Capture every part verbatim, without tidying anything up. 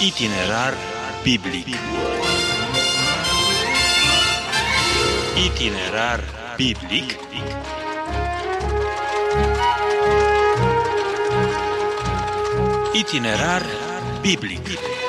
Itinerar biblic. Itinerar biblic. Itinerar biblic.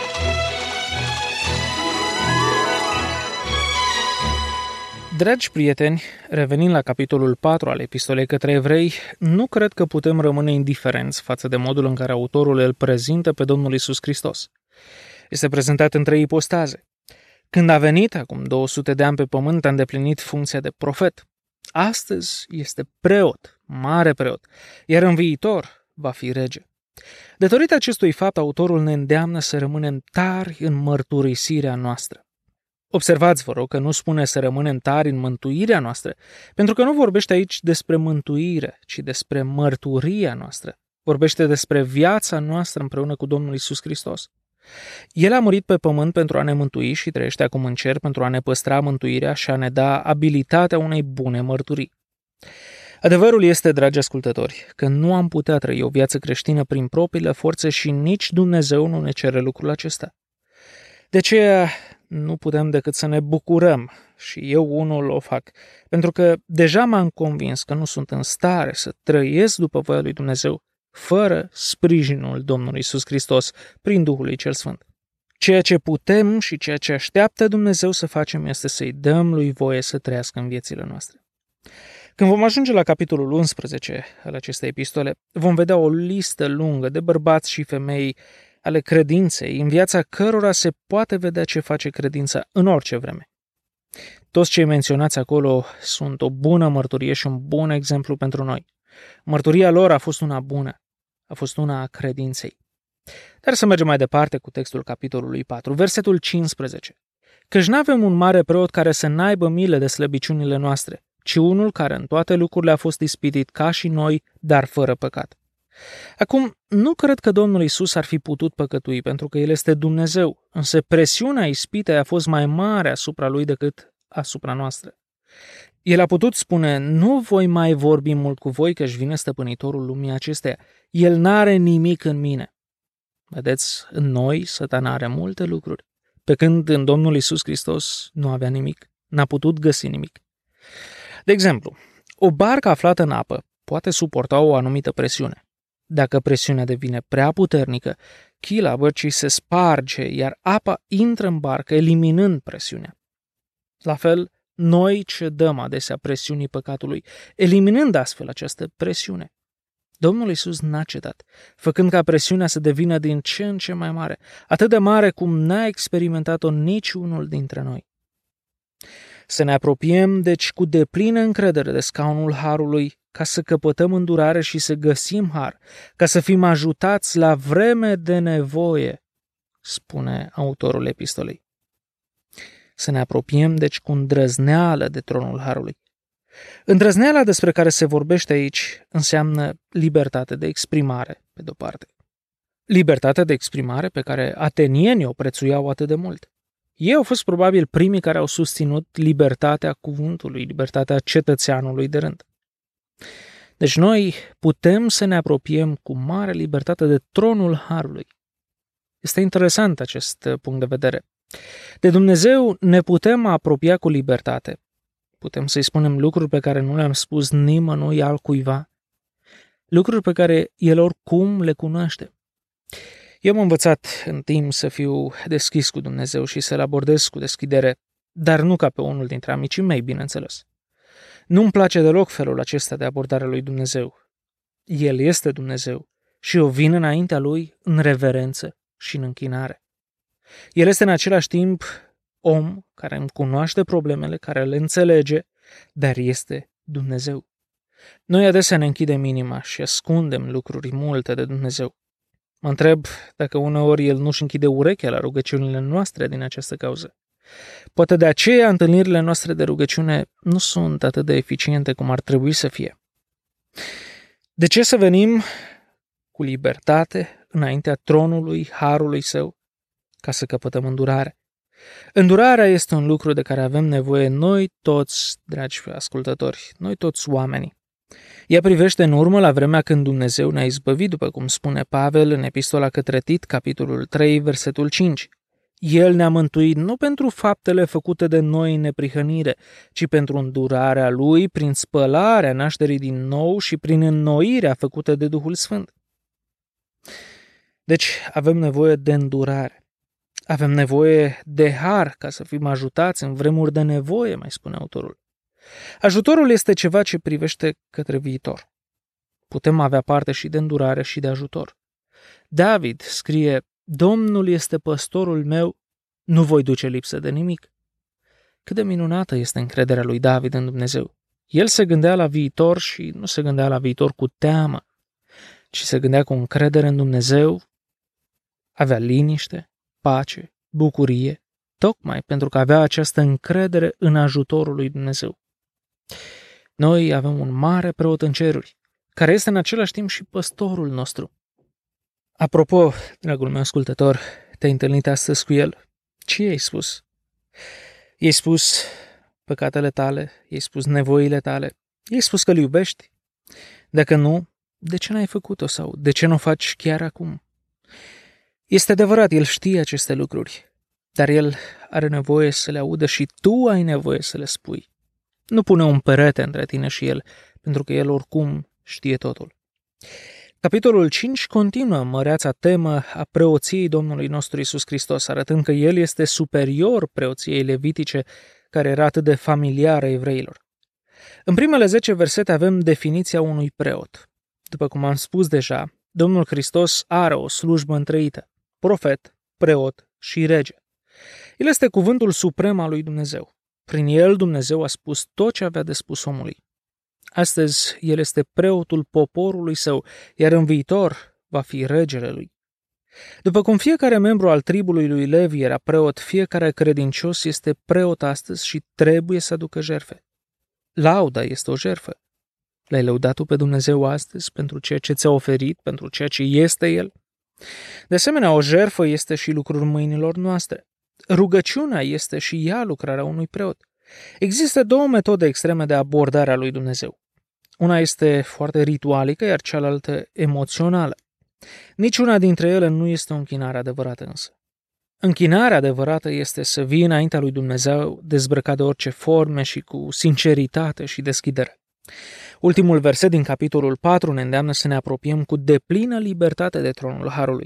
Dragi prieteni, revenind la capitolul patru al epistolei către evrei, nu cred că putem rămâne indiferenți față de modul în care autorul îl prezintă pe Domnul Iisus Hristos. Este prezentat în trei ipostaze. Când a venit, acum două sute de ani pe pământ, a îndeplinit funcția de profet. Astăzi este preot, mare preot, iar în viitor va fi rege. Datorită acestui fapt, autorul ne îndeamnă să rămânem tari în mărturisirea noastră. Observați, vă rog, că nu spune să rămânem tari în mântuirea noastră, pentru că nu vorbește aici despre mântuire, ci despre mărturia noastră. Vorbește despre viața noastră împreună cu Domnul Iisus Hristos. El a murit pe pământ pentru a ne mântui și trăiește acum în cer pentru a ne păstra mântuirea și a ne da abilitatea unei bune mărturii. Adevărul este, dragi ascultători, că nu am putea trăi o viață creștină prin propriile forțe și nici Dumnezeu nu ne cere lucrul acesta. De aceea nu putem decât să ne bucurăm și eu unul o fac, pentru că deja m-am convins că nu sunt în stare să trăiesc după voia lui Dumnezeu fără sprijinul Domnului Iisus Hristos prin Duhul lui Cel Sfânt. Ceea ce putem și ceea ce așteaptă Dumnezeu să facem este să-i dăm lui voie să trăiască în viețile noastre. Când vom ajunge la capitolul unsprezece al acestei epistole, vom vedea o listă lungă de bărbați și femei ale credinței, în viața cărora se poate vedea ce face credința în orice vreme. Toți cei menționați acolo sunt o bună mărturie și un bun exemplu pentru noi. Mărturia lor a fost una bună, a fost una a credinței. Dar să mergem mai departe cu textul capitolului patru, versetul cincisprezece. Căci n-avem un mare preot care să n-aibă milă de slăbiciunile noastre, ci unul care în toate lucrurile a fost ispitit ca și noi, dar fără păcat. Acum, nu cred că Domnul Iisus ar fi putut păcătui, pentru că El este Dumnezeu, însă presiunea ispitei a fost mai mare asupra Lui decât asupra noastră. El a putut spune, nu voi mai vorbi mult cu voi, că-și vine stăpânitorul lumii acesteia. El n-are nimic în mine. Vedeți, în noi, Satana are multe lucruri, pe când în Domnul Iisus Hristos nu avea nimic, n-a putut găsi nimic. De exemplu, o barcă aflată în apă poate suporta o anumită presiune. Dacă presiunea devine prea puternică, chila bărcii se sparge, iar apa intră în barcă, eliminând presiunea. La fel, noi cedăm adesea presiunii păcatului, eliminând astfel această presiune. Domnul Iisus n-a cedat, făcând ca presiunea să devină din ce în ce mai mare, atât de mare cum n-a experimentat-o niciunul dintre noi. Să ne apropiem, deci, cu deplină încredere de scaunul harului, ca să căpătăm îndurare și să găsim har, ca să fim ajutați la vreme de nevoie, spune autorul epistolei. Să ne apropiem, deci, cu îndrăzneală de tronul harului. Îndrăzneala despre care se vorbește aici înseamnă libertate de exprimare, pe de-o parte. Libertatea de exprimare pe care atenienii o prețuiau atât de mult. Ei au fost probabil primii care au susținut libertatea cuvântului, libertatea cetățeanului de rând. Deci noi putem să ne apropiem cu mare libertate de tronul harului. Este interesant acest punct de vedere. De Dumnezeu ne putem apropia cu libertate. Putem să-i spunem lucruri pe care nu le-am spus nimănui altcuiva. Lucruri pe care El oricum le cunoaște. Eu am învățat în timp să fiu deschis cu Dumnezeu și să-L abordez cu deschidere, dar nu ca pe unul dintre amicii mei, bineînțeles. Nu-mi place deloc felul acesta de abordare lui Dumnezeu. El este Dumnezeu și eu vin înaintea Lui în reverență și în închinare. El este în același timp om care îmi cunoaște problemele, care le înțelege, dar este Dumnezeu. Noi adesea ne închidem inima și ascundem lucruri multe de Dumnezeu. Mă întreb dacă uneori El nu-și închide urechea la rugăciunile noastre din această cauză. Poate de aceea întâlnirile noastre de rugăciune nu sunt atât de eficiente cum ar trebui să fie. De ce să venim cu libertate înaintea tronului harului Său ca să căpătăm îndurare? Îndurarea este un lucru de care avem nevoie noi toți, dragi ascultători, noi toți oamenii. Ea privește în urmă la vremea când Dumnezeu ne-a izbăvit, după cum spune Pavel în epistola către Tit, capitolul trei, versetul cinci. El ne-a mântuit nu pentru faptele făcute de noi în neprihănire, ci pentru îndurarea Lui prin spălarea nașterii din nou și prin înnoirea făcută de Duhul Sfânt. Deci avem nevoie de îndurare. Avem nevoie de har ca să fim ajutați în vremuri de nevoie, mai spune autorul. Ajutorul este ceva ce privește către viitor. Putem avea parte și de îndurare și de ajutor. David scrie: Domnul este păstorul meu, nu voi duce lipsă de nimic. Cât de minunată este încrederea lui David în Dumnezeu. El se gândea la viitor și nu se gândea la viitor cu teamă, ci se gândea cu încredere în Dumnezeu. Avea liniște, pace, bucurie, tocmai pentru că avea această încredere în ajutorul lui Dumnezeu. Noi avem un mare preot în ceruri, care este în același timp și păstorul nostru. Apropo, dragul meu ascultător, te-ai întâlnit astăzi cu el? Ce i-ai spus? I-ai spus păcatele tale? I-ai spus nevoile tale? I-ai spus că îl iubești? Dacă nu, de ce n-ai făcut-o sau de ce nu o faci chiar acum? Este adevărat, el știe aceste lucruri, dar el are nevoie să le audă și tu ai nevoie să le spui. Nu pune un perete între tine și el, pentru că el oricum știe totul. Capitolul cinci continuă măreața temă a preoției Domnului nostru Iisus Hristos, arătând că El este superior preoției levitice, care era atât de familiară evreilor. În primele zece versete avem definiția unui preot. După cum am spus deja, Domnul Hristos are o slujbă întreită: profet, preot și rege. El este cuvântul suprem al lui Dumnezeu. Prin el Dumnezeu a spus tot ce avea de spus omului. Astăzi, el este preotul poporului său, iar în viitor va fi regele lui. După cum fiecare membru al tribului lui Levi era preot, fiecare credincios este preot astăzi și trebuie să aducă jertfe. Lauda este o jertfă. L-ai lăudat tu pe Dumnezeu astăzi pentru ceea ce ți-a oferit, pentru ceea ce este El? De asemenea, o jertfă este și lucrul mâinilor noastre. Rugăciunea este și ea lucrarea unui preot. Există două metode extreme de abordare a lui Dumnezeu. Una este foarte ritualică, iar cealaltă emoțională. Niciuna dintre ele nu este o închinare adevărată însă. Închinarea adevărată este să vii înaintea lui Dumnezeu dezbrăcat de orice forme și cu sinceritate și deschidere. Ultimul verset din capitolul patru ne îndeamnă să ne apropiem cu deplină libertate de tronul Harului.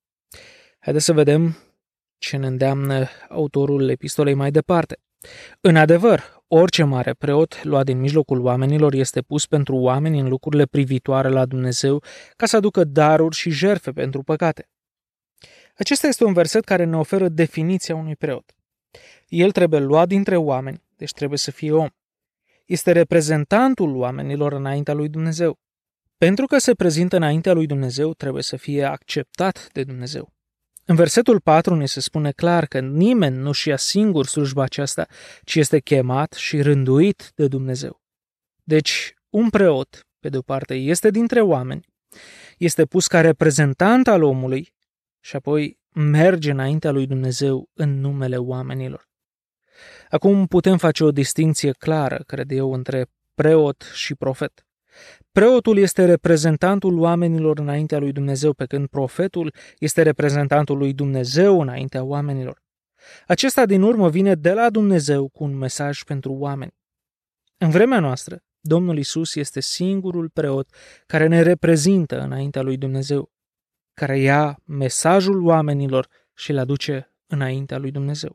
Haideți să vedem ce ne îndeamnă autorul epistolei mai departe. În adevăr, orice mare preot luat din mijlocul oamenilor este pus pentru oameni în lucrurile privitoare la Dumnezeu, ca să aducă daruri și jertfe pentru păcate. Acesta este un verset care ne oferă definiția unui preot. El trebuie luat dintre oameni, deci trebuie să fie om. Este reprezentantul oamenilor înaintea lui Dumnezeu. Pentru că se prezintă înaintea lui Dumnezeu, trebuie să fie acceptat de Dumnezeu. În versetul patru ne se spune clar că nimeni nu-și ia singur slujba aceasta, ci este chemat și rânduit de Dumnezeu. Deci, un preot, pe de-o parte, este dintre oameni, este pus ca reprezentant al omului și apoi merge înaintea lui Dumnezeu în numele oamenilor. Acum putem face o distinție clară, cred eu, între preot și profet. Preotul este reprezentantul oamenilor înaintea lui Dumnezeu, pe când profetul este reprezentantul lui Dumnezeu înaintea oamenilor. Acesta din urmă vine de la Dumnezeu cu un mesaj pentru oameni. În vremea noastră, Domnul Iisus este singurul preot care ne reprezintă înaintea lui Dumnezeu, care ia mesajul oamenilor și îl aduce înaintea lui Dumnezeu.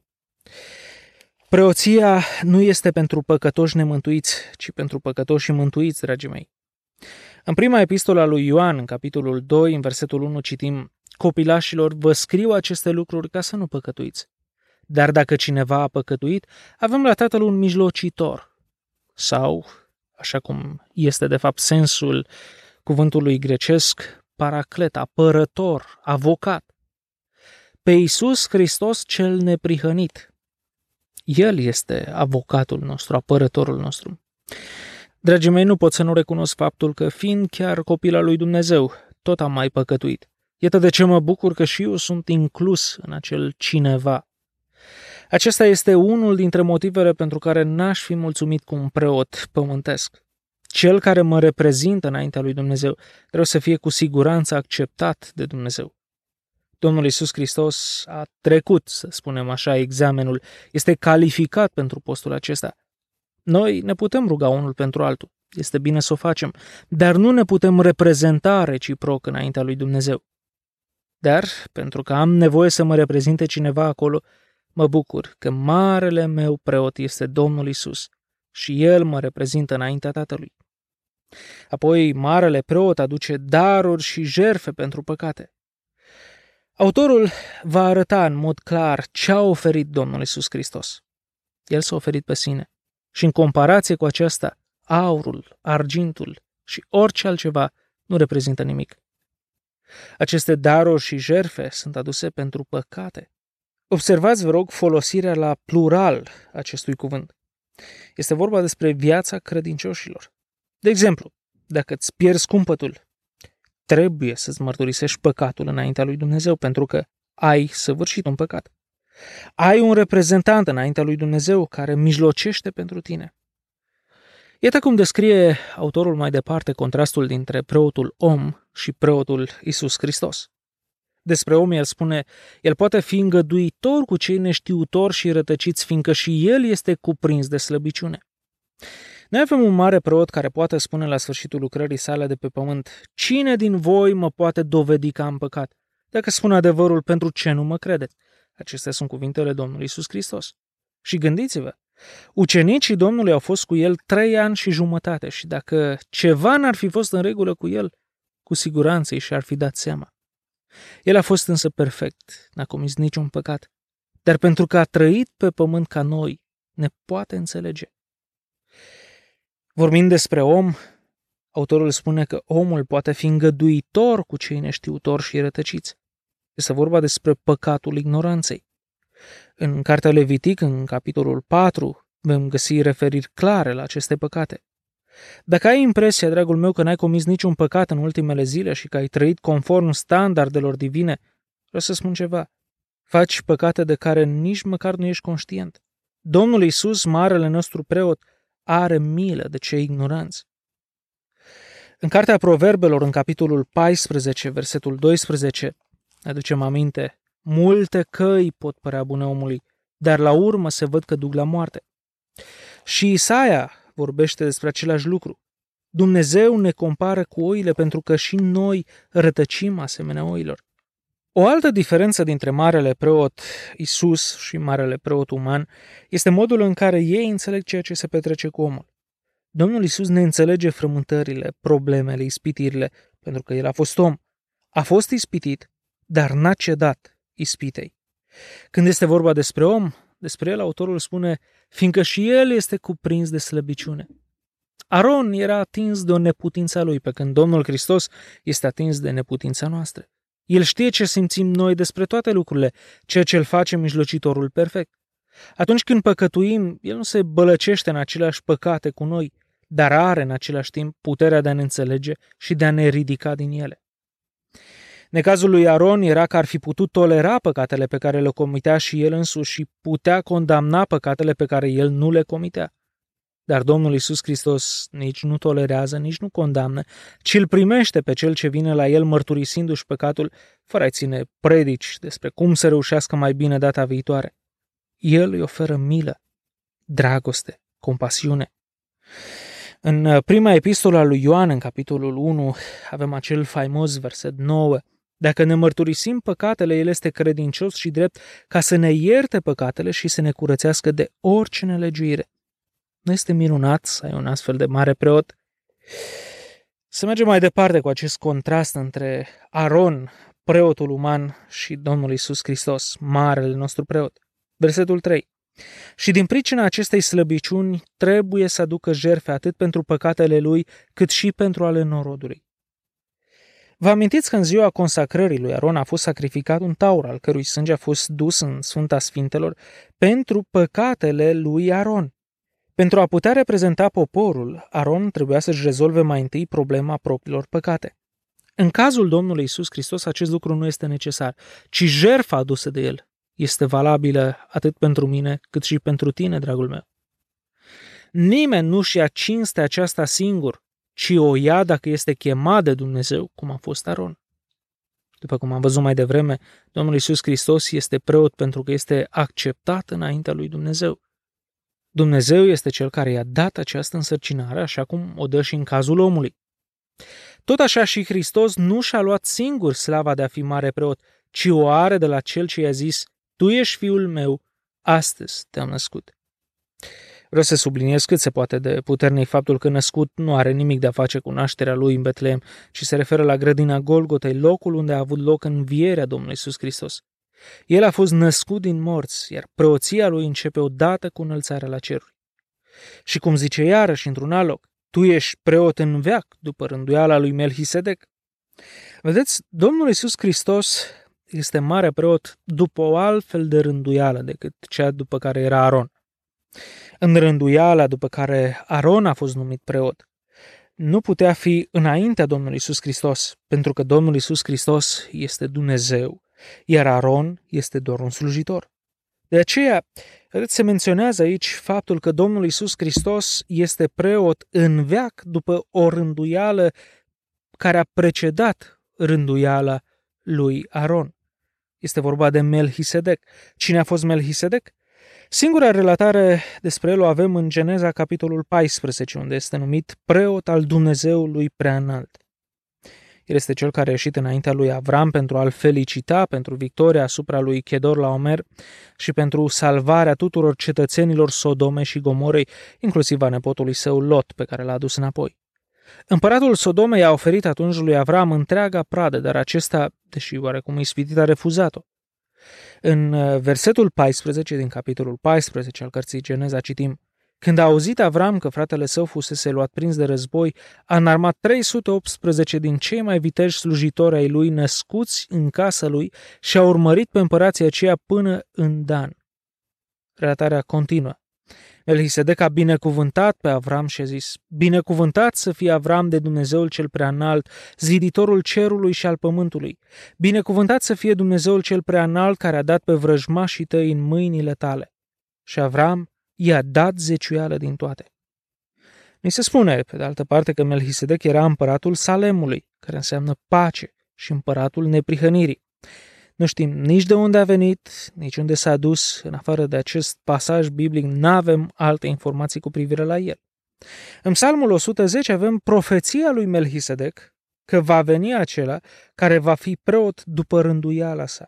Preoția nu este pentru păcătoși nemântuiți, ci pentru păcătoși și mântuiți, dragii mei. În prima epistolă a lui Ioan, în capitolul doi, în versetul unu, citim: Copilașilor, vă scriu aceste lucruri ca să nu păcătuiți. Dar dacă cineva a păcătuit, avem la Tatăl un mijlocitor. Sau, așa cum este de fapt sensul cuvântului grecesc, paraclet, apărător, avocat. Pe Iisus Hristos cel neprihănit. El este avocatul nostru, apărătorul nostru. Dragii mei, nu pot să nu recunosc faptul că, fiind chiar copil al lui Dumnezeu, tot am mai păcătuit. Iată de ce mă bucur că și eu sunt inclus în acel cineva. Acesta este unul dintre motivele pentru care n-aș fi mulțumit cu un preot pământesc. Cel care mă reprezintă înaintea lui Dumnezeu trebuie să fie cu siguranță acceptat de Dumnezeu. Domnul Iisus Hristos a trecut, să spunem așa, examenul, este calificat pentru postul acesta. Noi ne putem ruga unul pentru altul, este bine să o facem, dar nu ne putem reprezenta reciproc înaintea lui Dumnezeu. Dar, pentru că am nevoie să mă reprezinte cineva acolo, mă bucur că marele meu preot este Domnul Iisus și El mă reprezintă înaintea Tatălui. Apoi, marele preot aduce daruri și jertfe pentru păcate. Autorul va arăta în mod clar ce a oferit Domnul Iisus Hristos. El s-a oferit pe sine și în comparație cu aceasta, aurul, argintul și orice altceva nu reprezintă nimic. Aceste daruri și jertfe sunt aduse pentru păcate. Observați, vă rog, folosirea la plural acestui cuvânt. Este vorba despre viața credincioșilor. De exemplu, dacă îți pierzi cumpătul, trebuie să-ți mărturisești păcatul înaintea lui Dumnezeu, pentru că ai săvârșit un păcat. Ai un reprezentant înaintea lui Dumnezeu care mijlocește pentru tine. Iată cum descrie autorul mai departe contrastul dintre preotul om și preotul Iisus Hristos. Despre om el spune, el poate fi îngăduitor cu cei neștiutori și rătăciți, fiindcă și el este cuprins de slăbiciune. Noi avem un mare preot care poate spune la sfârșitul lucrării sale de pe pământ, cine din voi mă poate dovedi că am păcat? Dacă spun adevărul, pentru ce nu mă credeți? Acestea sunt cuvintele Domnului Iisus Hristos. Și gândiți-vă, ucenicii Domnului au fost cu el trei ani și jumătate și dacă ceva n-ar fi fost în regulă cu el, cu siguranță îi și-ar fi dat seama. El a fost însă perfect, n-a comis niciun păcat, dar pentru că a trăit pe pământ ca noi, ne poate înțelege. Vorbind despre om, autorul spune că omul poate fi îngăduitor cu cei neștiutori și rătăciți. Este vorba despre păcatul ignoranței. În Cartea Levitic, în capitolul patru, vom găsi referiri clare la aceste păcate. Dacă ai impresia, dragul meu, că n-ai comis niciun păcat în ultimele zile și că ai trăit conform standardelor divine, vreau să spun ceva. Faci păcate de care nici măcar nu ești conștient. Domnul Iisus, marele nostru preot, are milă de cei ignoranți. În Cartea Proverbelor, în capitolul paisprezece, versetul doisprezece, ne aducem aminte, multe căi pot părea bune omului, dar la urmă se văd că duc la moarte. Și Isaia vorbește despre același lucru. Dumnezeu ne compară cu oile pentru că și noi rătăcim asemenea oilor. O altă diferență dintre marele preot Iisus și marele preot uman este modul în care ei înțeleg ceea ce se petrece cu omul. Domnul Iisus ne înțelege frământările, problemele, ispitirile, pentru că el a fost om. A fost ispitit, dar n-a cedat ispitei. Când este vorba despre om, despre el autorul spune, fiindcă și el este cuprins de slăbiciune. Aron era atins de o neputință a lui, pe când Domnul Hristos este atins de neputința noastră. El știe ce simțim noi despre toate lucrurile, ceea ce îl face mijlocitorul perfect. Atunci când păcătuim, el nu se bălăcește în aceleași păcate cu noi, dar are în același timp puterea de a ne înțelege și de a ne ridica din ele. Necazul lui Aron era că ar fi putut tolera păcatele pe care le comitea și el însuși și putea condamna păcatele pe care el nu le comitea. Dar Domnul Iisus Hristos nici nu tolerează, nici nu condamnă, ci îl primește pe cel ce vine la el mărturisindu-și păcatul, fără a-i ține predici despre cum să reușească mai bine data viitoare. El îi oferă milă, dragoste, compasiune. În prima epistolă a lui Ioan, în capitolul unu, avem acel faimos verset nouă. Dacă ne mărturisim păcatele, El este credincios și drept ca să ne ierte păcatele și să ne curățească de orice nelegiuire. Nu este minunat să ai un astfel de mare preot? Să mergem mai departe cu acest contrast între Aron, preotul uman, și Domnul Iisus Hristos, marele nostru preot. Versetul trei. Și din pricina acestei slăbiciuni trebuie să aducă jertfe atât pentru păcatele lui, cât și pentru ale norodului. Vă amintiți că în ziua consacrării lui Aron a fost sacrificat un taur, al cărui sânge a fost dus în Sfânta Sfintelor pentru păcatele lui Aron. Pentru a putea reprezenta poporul, Aron trebuia să-și rezolve mai întâi problema propriilor păcate. În cazul Domnului Iisus Hristos, acest lucru nu este necesar, ci jertfa adusă de el este valabilă atât pentru mine, cât și pentru tine, dragul meu. Nimeni nu și-a cinstea aceasta singur, ci o ia dacă este chemat de Dumnezeu, cum a fost Aron. După cum am văzut mai devreme, Domnul Iisus Hristos este preot pentru că este acceptat înaintea lui Dumnezeu. Dumnezeu este cel care i-a dat această însărcinare, așa cum o dă și în cazul omului. Tot așa și Hristos nu și-a luat singur slava de a fi mare preot, ci o are de la cel ce i-a zis: Tu ești fiul meu, astăzi te-am născut. Vreau să subliniez cât se poate de puternic faptul că născut nu are nimic de a face cu nașterea lui în Betlehem, ci se referă la grădina Golgotei, locul unde a avut loc învierea Domnului Iisus Hristos. El a fost născut din morți, iar preoția lui începe odată cu înălțarea la ceruri. Și cum zice iarăși într-un alt loc: Tu ești preot în veac, după rânduiala lui Melchisedec. Vedeți, Domnul Iisus Hristos este mare preot după o altfel de rânduială decât cea după care era Aron. În rânduiala după care Aron a fost numit preot, nu putea fi înaintea Domnului Iisus Hristos, pentru că Domnul Iisus Hristos este Dumnezeu, iar Aron este doar un slujitor. De aceea, se menționează aici faptul că Domnul Iisus Hristos este preot în veac după o rânduială care a precedat rânduiala lui Aron. Este vorba de Melchisedec. Cine a fost Melchisedec? Singura relatare despre el o avem în Geneza, capitolul paisprezece, unde este numit preot al Dumnezeului Preaînalt. El este cel care a ieșit înaintea lui Avram pentru a-l felicita pentru victoria asupra lui Chedorlaomer și pentru salvarea tuturor cetățenilor Sodome și Gomorei, inclusiv a nepotului său Lot, pe care l-a adus înapoi. Împăratul Sodomei a oferit atunci lui Avram întreaga pradă, dar acesta, deși oarecum ispitit, a refuzat-o. În versetul paisprezece din capitolul paisprezece al cărții Geneza citim: Când a auzit Avram că fratele său fusese luat prins de război, a înarmat trei sute optsprezece din cei mai viteji slujitori ai lui născuți în casa lui și a urmărit pe împărații aceia până în Dan. Relatarea continuă. Melchisedec a binecuvântat pe Avram și a zis: Binecuvântat să fie Avram de Dumnezeul cel Preaînalt, ziditorul cerului și al pământului. Binecuvântat să fie Dumnezeul cel Preaînalt care a dat pe vrăjmașii tăi în mâinile tale. Și Avram i-a dat zeciuială din toate. Ni se spune, pe de altă parte, că Melchisedec era împăratul Salemului, care înseamnă pace, și împăratul neprihănirii. Nu știm nici de unde a venit, nici unde s-a dus. În afară de acest pasaj biblic, n-avem alte informații cu privire la el. În Psalmul o sută zece avem profeția lui Melchisedec că va veni acela care va fi preot după rânduiala sa.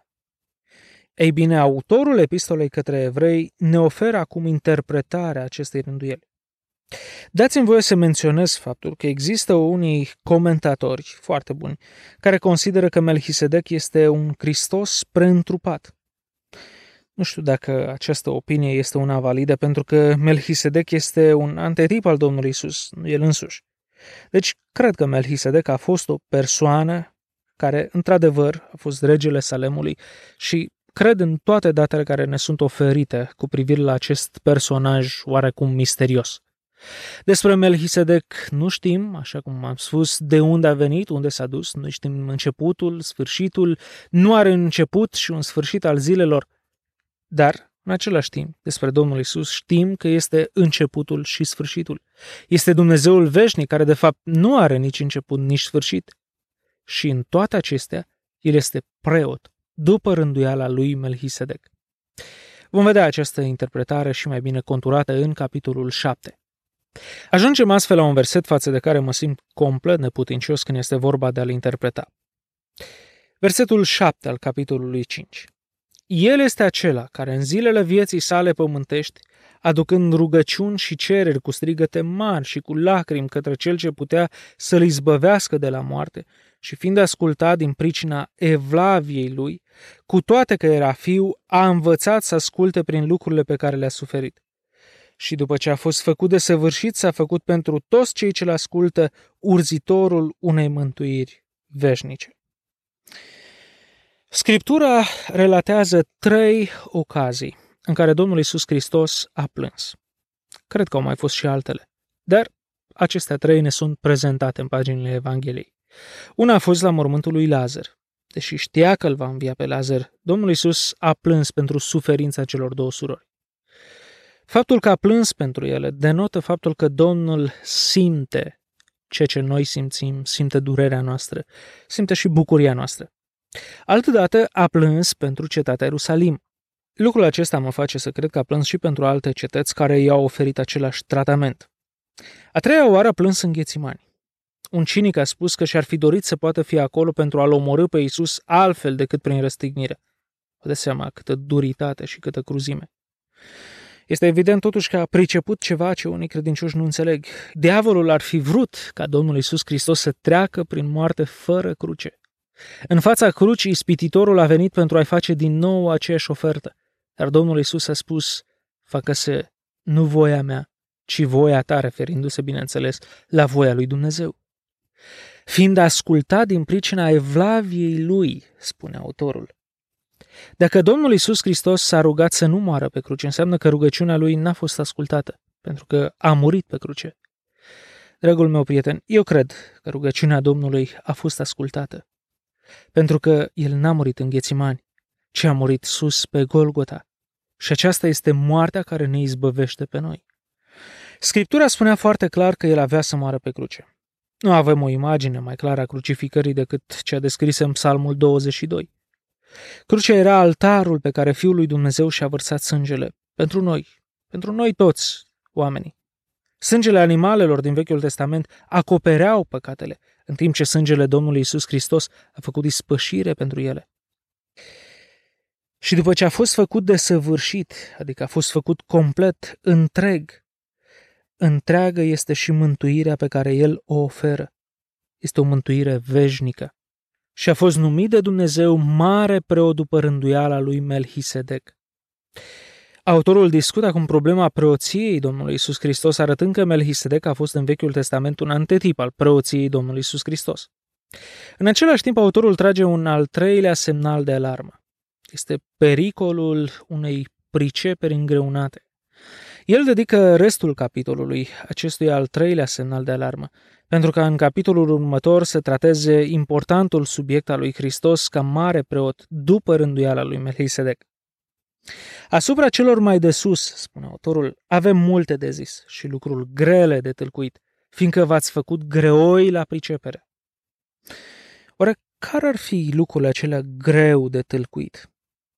Ei bine, autorul epistolei către evrei ne oferă acum interpretarea acestei rânduieli. Dați-mi voie să menționez faptul că există unii comentatori foarte buni care consideră că Melchisedec este un Hristos preîntrupat. Nu știu dacă această opinie este una validă, pentru că Melchisedec este un antetip al Domnului Iisus, nu el însuși. Deci, cred că Melchisedec a fost o persoană care, într-adevăr, a fost regele Salemului și cred în toate datele care ne sunt oferite cu privire la acest personaj oarecum misterios. Despre Melchisedec nu știm, așa cum am spus, de unde a venit, unde s-a dus, nu știm începutul, sfârșitul, nu are un început și un sfârșit al zilelor, dar, în același timp, despre Domnul Iisus știm că este începutul și sfârșitul. Este Dumnezeul veșnic, care de fapt nu are nici început, nici sfârșit. Și în toate acestea, el este preot, după rânduiala lui Melchisedec. Vom vedea această interpretare și mai bine conturată în capitolul șapte. Ajungem astfel la un verset față de care mă simt complet neputincios când este vorba de a-l interpreta. Versetul șapte al capitolului cinci. El este acela care în zilele vieții sale pământești, aducând rugăciuni și cereri cu strigăte mari și cu lacrimi către cel ce putea să-l izbăvească de la moarte și fiind ascultat din pricina evlaviei lui, cu toate că era fiu, a învățat să asculte prin lucrurile pe care le-a suferit. Și după ce a fost făcut de săvârșit, s-a făcut pentru toți cei ce-l ascultă urzitorul unei mântuiri veșnice. Scriptura relatează trei ocazii în care Domnul Iisus Hristos a plâns. Cred că au mai fost și altele, dar acestea trei ne sunt prezentate în paginile Evangheliei. Una a fost la mormântul lui Lazar. Deși știa că îl va învia pe Lazar, Domnul Iisus a plâns pentru suferința celor două surori. Faptul că a plâns pentru ele denotă faptul că Domnul simte ceea ce noi simțim, simte durerea noastră, simte și bucuria noastră. Altădată a plâns pentru cetatea Ierusalim. Lucrul acesta mă face să cred că a plâns și pentru alte cetăți care i-au oferit același tratament. A treia oară a plâns în Ghețimani. Un cinic a spus că și-ar fi dorit să poată fi acolo pentru a-L omorî pe Iisus altfel decât prin răstignire. Vă dați seama câtă duritate și câtă cruzime. Este evident totuși că a priceput ceva ce unii credincioși nu înțeleg. Diavolul ar fi vrut ca Domnul Iisus Hristos să treacă prin moarte fără cruce. În fața crucii, ispititorul a venit pentru a-i face din nou aceeași ofertă. Dar Domnul Iisus a spus, facă-se nu voia mea, ci voia ta, referindu-se, bineînțeles, la voia lui Dumnezeu. Fiind ascultat din pricina evlaviei lui, spune autorul. Dacă Domnul Iisus Hristos s-a rugat să nu moară pe cruce, înseamnă că rugăciunea lui n-a fost ascultată, pentru că a murit pe cruce. Dragul meu prieten, eu cred că rugăciunea Domnului a fost ascultată, pentru că El n-a murit în Ghețimani, ci a murit sus pe Golgota. Și aceasta este moartea care ne izbăvește pe noi. Scriptura spunea foarte clar că El avea să moară pe cruce. Nu avem o imagine mai clară a crucificării decât cea descrisă în Psalmul douăzeci și doi. Crucea era altarul pe care Fiul lui Dumnezeu și-a vărsat sângele pentru noi, pentru noi toți oamenii. Sângele animalelor din Vechiul Testament acopereau păcatele, în timp ce sângele Domnului Iisus Hristos a făcut ispășire pentru ele. Și după ce a fost făcut desăvârșit, adică a fost făcut complet, întreg, întreagă este și mântuirea pe care El o oferă. Este o mântuire veșnică. Și a fost numit de Dumnezeu mare preot după rânduiala lui Melchisedec. Autorul discută acum problema preoției Domnului Iisus Hristos, arătând că Melchisedec a fost în Vechiul Testament un antetip al preoției Domnului Iisus Hristos. În același timp, autorul trage un al treilea semnal de alarmă. Este pericolul unei priceperi îngreunate. El dedică restul capitolului acestui al treilea semnal de alarmă, pentru că în capitolul următor se trateze importantul subiect al lui Hristos ca mare preot după rânduiala lui Melchisedec. Asupra celor mai de sus, spune autorul, avem multe de zis și lucruri grele de tâlcuit, fiindcă v-ați făcut greoi la pricepere. Oare care ar fi lucrurile acelea greu de tâlcuit?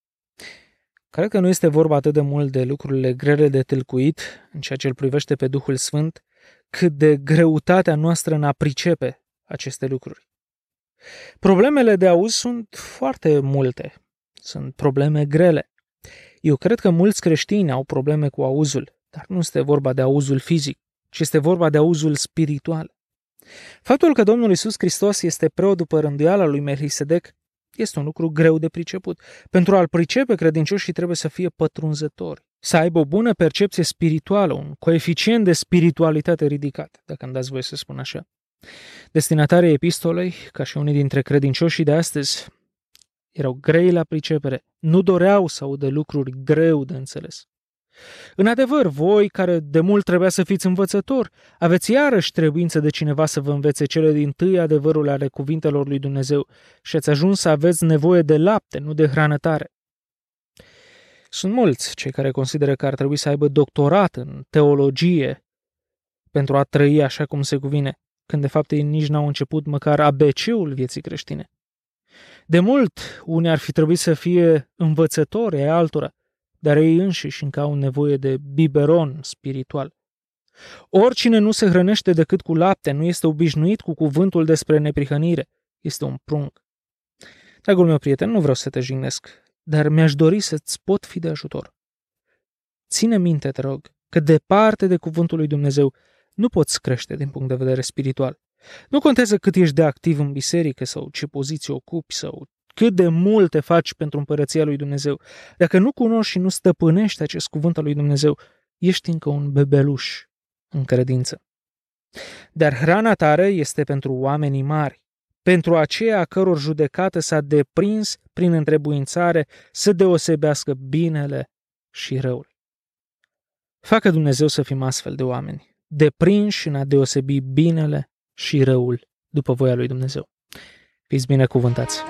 Cred că nu este vorba atât de mult de lucrurile grele de tâlcuit, în ceea ce îl privește pe Duhul Sfânt, cât de greutatea noastră în a pricepe aceste lucruri. Problemele de auz sunt foarte multe. Sunt probleme grele. Eu cred că mulți creștini au probleme cu auzul, dar nu este vorba de auzul fizic, ci este vorba de auzul spiritual. Faptul că Domnul Iisus Hristos este preot după rânduiala lui Melchisedec este un lucru greu de priceput. Pentru a-l pricepe, credincioșii trebuie să fie pătrunzători, să aibă o bună percepție spirituală, un coeficient de spiritualitate ridicat, dacă îmi dați voie să spun așa. Destinatarii epistolei, ca și unii dintre credincioșii de astăzi, erau grei la pricepere, nu doreau să audă lucruri greu de înțeles. În adevăr, voi, care de mult trebuia să fiți învățători, aveți iarăși trebuință de cineva să vă învețe cele dintâi adevărul ale cuvintelor lui Dumnezeu și ați ajuns să aveți nevoie de lapte, nu de hrană tare. Sunt mulți cei care consideră că ar trebui să aibă doctorat în teologie pentru a trăi așa cum se cuvine, când de fapt ei nici n-au început măcar A B C-ul vieții creștine. De mult, unii ar fi trebuit să fie învățători ai altora, dar ei înșiși încă au nevoie de biberon spiritual. Oricine nu se hrănește decât cu lapte, nu este obișnuit cu cuvântul despre neprihănire, este un prunc. Dragul meu prieten, nu vreau să te jignesc, dar mi-aș dori să-ți pot fi de ajutor. Ține minte, te rog, că departe de cuvântul lui Dumnezeu nu poți crește din punct de vedere spiritual. Nu contează cât ești de activ în biserică sau ce poziție ocupi sau cât de mult te faci pentru împărăția lui Dumnezeu. Dacă nu cunoști și nu stăpânești acest cuvânt al lui Dumnezeu, ești încă un bebeluș în credință. Dar hrana tare este pentru oamenii mari, pentru aceia a căror judecată s-a deprins prin întrebuințare să deosebească binele și răul. Facă Dumnezeu să fim astfel de oameni, deprinși în a deosebi binele și răul după voia lui Dumnezeu. Fiți binecuvântați!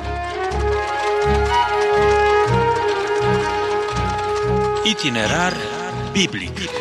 Itinerar biblic.